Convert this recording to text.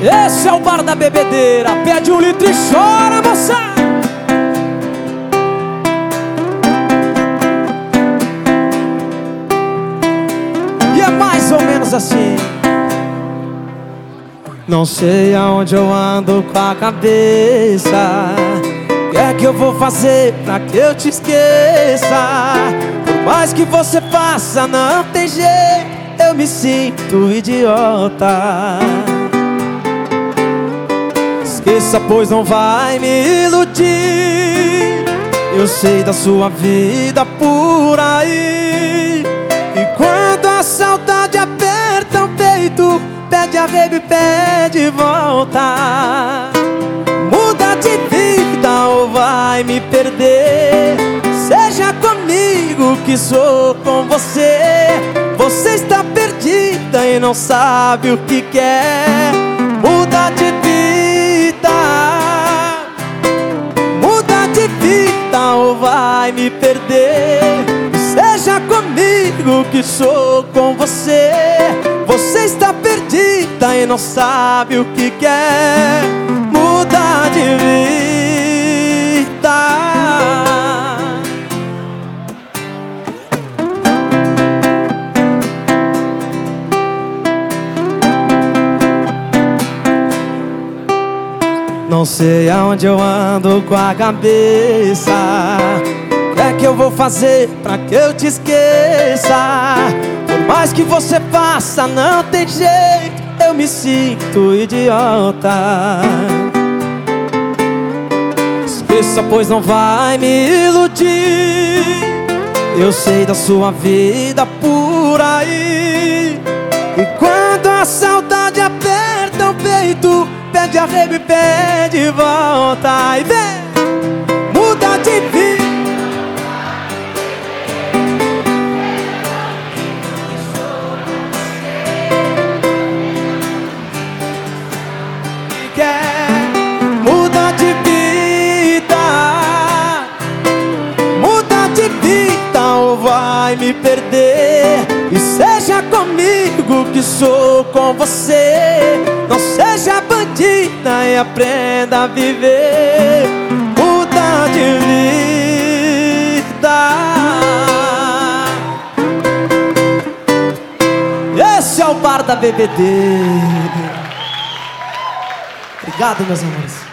Esse é o bar da bebedeira. Pede 1 litro e chora, moçada. E é mais ou menos assim. Não sei aonde eu ando com a cabeça. O que é que eu vou fazer pra que eu te esqueça? Por mais que você faça, não tem jeito. Eu me sinto idiota. Esqueça, pois não vai me iludir. Eu sei da sua vida por aí. E quando a saudade aperta o peito, pede arrego e pede volta. Muda de vida ou vai me perder. Seja comigo que sou com você. Você está perdida e não sabe o que quer. Muda de vida. Muda de vida ou vai me perder. Seja comigo que sou com você. Você está perdida e não sabe o que quer. Muda de vida. Não sei aonde eu ando com a cabeça. O que é que eu vou fazer pra que eu te esqueça? Por mais que você faça, não tem jeito. Eu me sinto idiota. Esqueça, pois não vai me iludir. Eu sei da sua vida por aí. E quando a saudade aperta o peito, pede arrego e pede volta. E vem, muda de vida. Muda de vida. Muda de vida ou vai me perder. E seja comigo que sou com você. Não seja bandida e aprenda a viver. Muda de vida. Esse é o bar da bebedeira. Obrigado, meus amores.